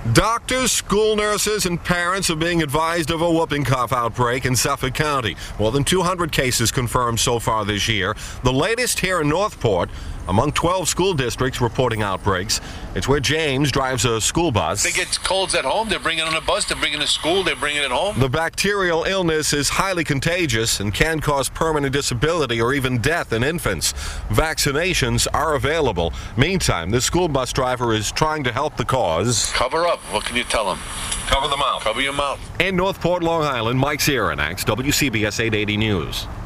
Doctors, school nurses, and parents are being advised of a whooping cough outbreak in Suffolk County. More than 200 cases confirmed so far this year. The latest here in Northport, among 12 school districts reporting outbreaks. It's where James drives a school bus. They get colds at home, they're bringing it on a bus, they're bringing it to school, they're bringing it home. The bacterial illness is highly contagious and can cause permanent disability or even death in infants. Vaccinations are available. Meantime, this school bus driver is trying to help the cause. Cover up. What can you tell them? Cover the mouth. Cover your mouth. In Northport, Long Island, Mike Sierranax, WCBS 880 News.